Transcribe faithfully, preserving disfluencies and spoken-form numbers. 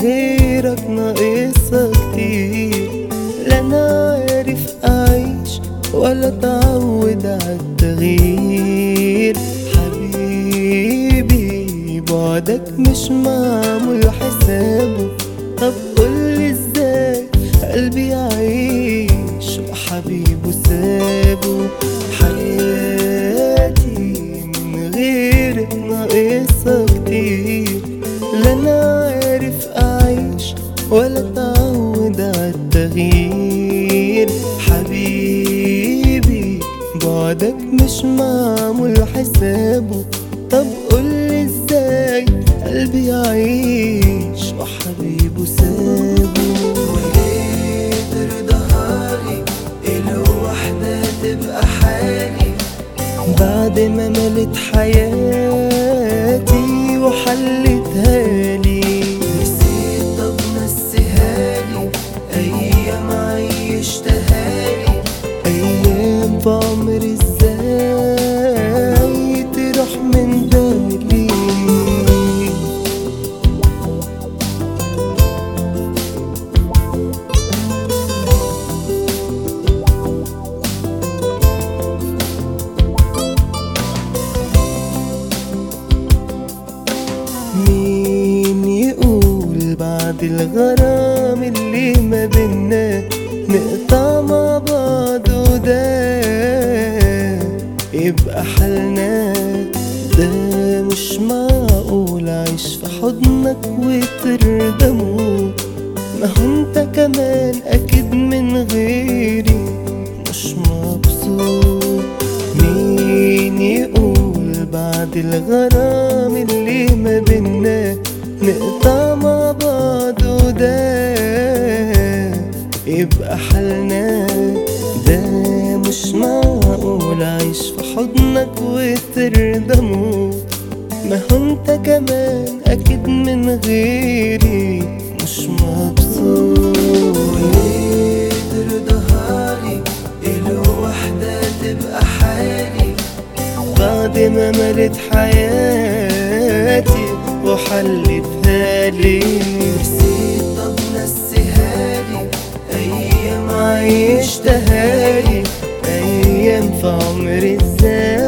غيرك ناقصها كتير. لا انا عارف اعيش ولا اتعود عالتغيير. حبيبي بعدك مش معمول حسابه. طب قولي ازاي قلبي يعيش وحبيبه سابه. حياتي من غيرك ناقصها كتير. لا انا عارف اعيش ولا اتعود عالتغيير. حبيبي بعدك مش معمول حسابه. طب قولي ازاي قلبي يعيش وحبيبه سابه. وليه ترضاهالي الوحدة تبقى حالي بعد ما ملت حياتي وحلتها لي. نسيت طب نسيهالي أيام عيشتهالي. أيام في عمري ازاي تروح من بالي. مين يقول بعد الغرام اللي ما بينا نقطع مع بعض وده يبقى حالنا؟ ده مش معقول أعيش في حضنك وترضى موت. ما هو انت كمان أكيد من غيري مش مبسوط. مين يقول بعد الغرام اللي ما بينا نقطع مع بعض وده يبقى حالنا؟ ده مش معقول أعيش في حضنك وترضى موت. ما هو انت كمان أكيد من غيري مش مبسوط. وليه ترضاهالي الوحدة تبقى حالي بعد ما ملت حياتي وحلتها لي. نسيت طب نسيهالي أيام عيشتها لي أيام في عمري ازاي